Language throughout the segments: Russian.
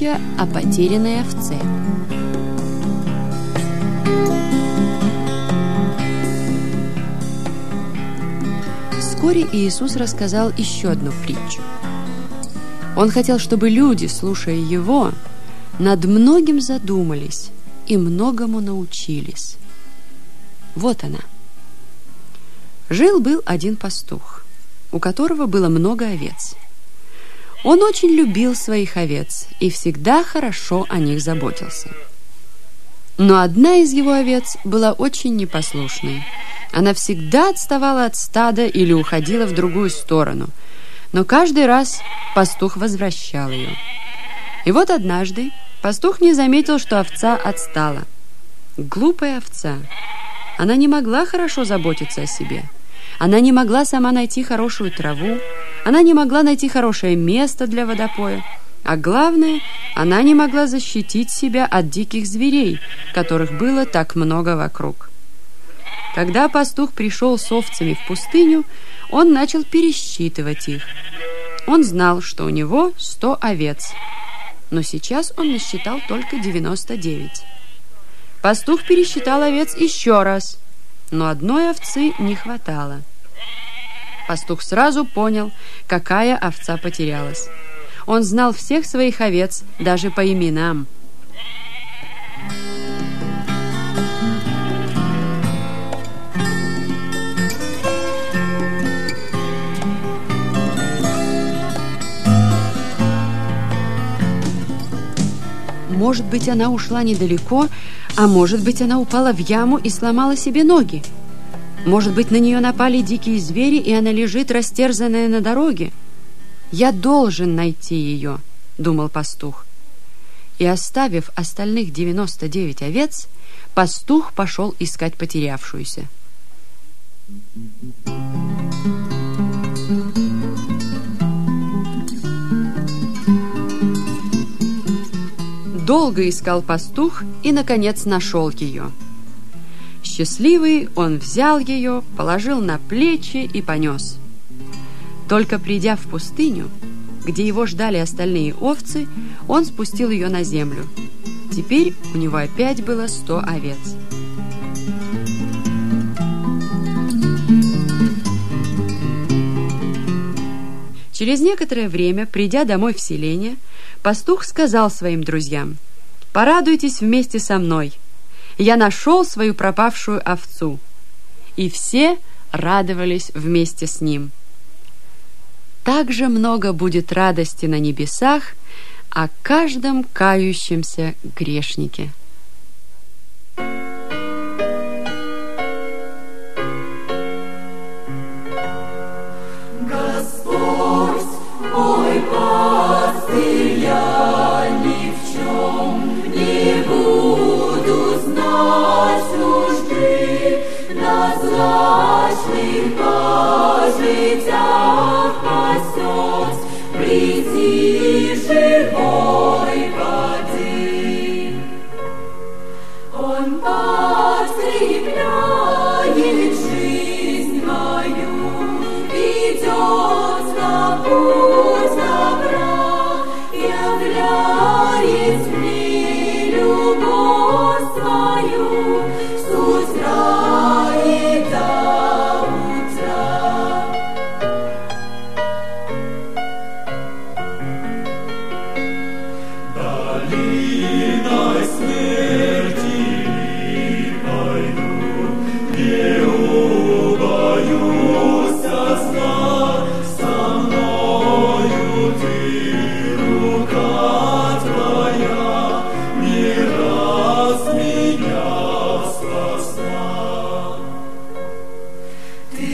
Притча о потерянной овце. Вскоре Иисус рассказал еще одну притчу. Он хотел, чтобы люди, слушая его, над многим задумались и многому научились. Вот она. Жил-был один пастух, у которого было много овец. Он очень любил своих овец и всегда хорошо о них заботился. Но одна из его овец была очень непослушной. Она всегда отставала от стада или уходила в другую сторону, но каждый раз пастух возвращал ее. И вот однажды пастух не заметил, что овца отстала. Глупая овца. Она не могла хорошо заботиться о себе. Она не могла сама найти хорошую траву. Она не могла найти хорошее место для водопоя. А главное, она не могла защитить себя от диких зверей, которых было так много вокруг. Когда пастух пришел с овцами в пустыню, он начал пересчитывать их. Он знал, что у него 100 овец, но сейчас он насчитал только 99. Пастух пересчитал овец еще раз, но одной овцы не хватало. Пастух сразу понял, какая овца потерялась. Он знал всех своих овец, даже по именам. Может быть, она ушла недалеко, а может быть, она упала в яму и сломала себе ноги. Может быть, на нее напали дикие звери, и она лежит растерзанная на дороге. «Я должен найти ее», — думал пастух. И, оставив остальных 99 овец, пастух пошел искать потерявшуюся. Долго искал пастух и, наконец, нашел ее. Счастливый, он взял ее, положил на плечи и понес. Только придя в пустыню, где его ждали остальные овцы, он спустил ее на землю. Теперь у него опять было 100 овец. Через некоторое время, придя домой в селение, пастух сказал своим друзьям: «Порадуйтесь вместе со мной. Я нашел свою пропавшую овцу». И все радовались вместе с ним. Так же много будет радости на небесах о каждом кающемся грешнике. Господь, мой пастырь, я ни в чем не буду знать нужды, на злачных пожитях пасёт вблизи живой воды. Он подкрепляет жизнь мою, ведет на путь добра, являет мне любовь свою с утра и до утра. Долиной смерти пойду, не убоюсь сна, со мною ты, рука твоя, не раз меня спасла. Ты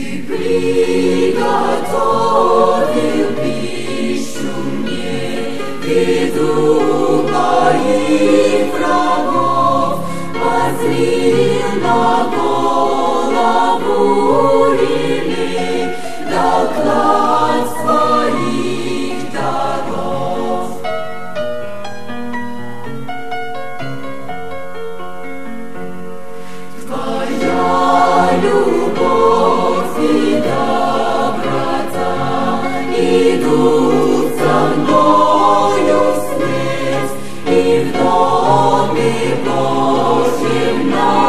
приготовил пищу мне, еду моих врагов, возлил на голову елей, доклад своих даров. Твоя любовь и доброта идут со мною вслед, Божьим нам.